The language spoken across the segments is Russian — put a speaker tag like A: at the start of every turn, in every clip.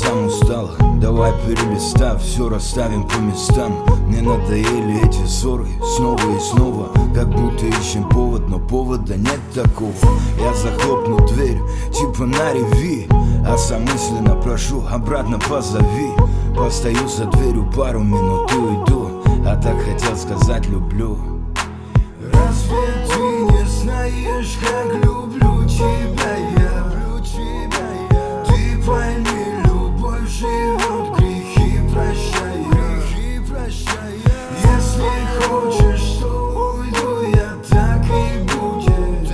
A: сам устал, давай перелистав, все расставим по местам. Мне надоели эти ссоры снова и снова, как будто ищем повод, но повода нет такого. Я захлопну дверь, типа на реви, а сам мысленно прошу, обратно позови. Постою за дверью пару минут и уйду, а так хотел сказать люблю.
B: Разве ты не знаешь, как люблю тебя я? Ты пойми, любовь живет, грехи прощая. Если хочешь, то уйду я, так и будет.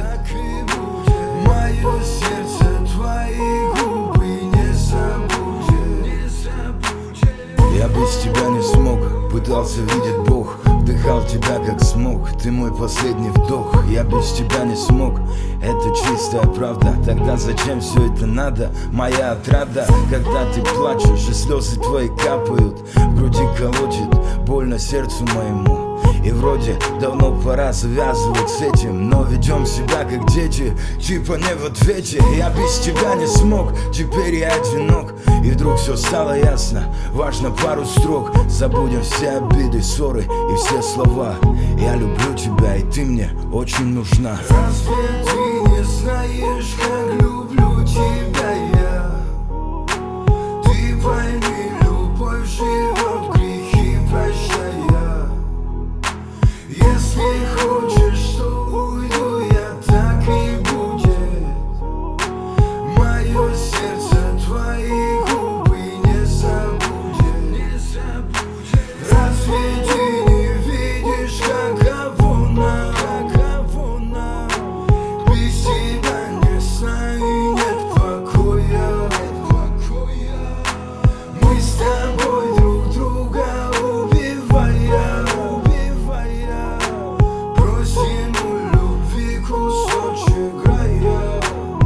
B: Мое сердце твои губы не забудет.
A: Я без тебя не смог, пытался видеть Бог, вдыхал тебя как смог, ты мой последний вдох. Я без тебя не смог, это чистая правда. Тогда зачем все это надо, моя отрада? Когда ты плачешь и слезы твои капают, в груди колотит больно сердцу моему. И вроде давно пора завязывать с этим, но ведем себя как дети, типа не в ответе. Я без тебя не смог, теперь я одинок. И вдруг все стало ясно, важно пару строк. Забудем все обиды, ссоры и все слова. Я люблю тебя, и ты мне очень нужна.
B: Разве ты не знаешь, как люблю тебя я? Ты пойми, любовь живет, грехи прощая. Если хочешь, то уйду я, так и будет. Мое сердце твои губы не забудет. Разве ты не видишь, каково нам? Без тебя не знаю, нет покоя. Мы с тобой друг друга убивая. Просим у любви кусочек рая.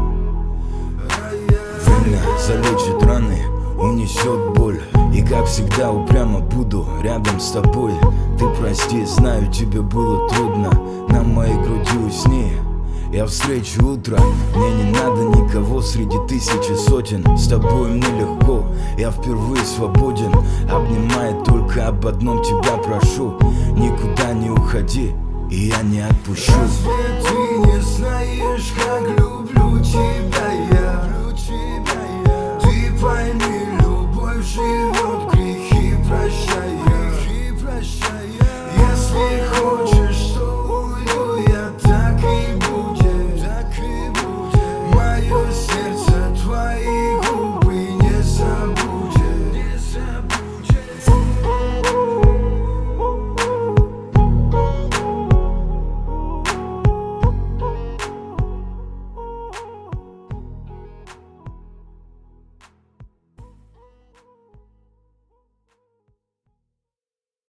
A: Время залечит раны, унесет боль. И как всегда упрямо буду рядом с тобой. Ты прости, знаю, тебе было трудно, на моей груди усни. Я встречу утро, мне не надо никого среди тысячи сотен. С тобой мне легко, я впервые свободен. Обнимая только об одном тебя прошу, никуда не уходи, и я не отпущу.
B: Разве ты не знаешь, как люблю тебя я?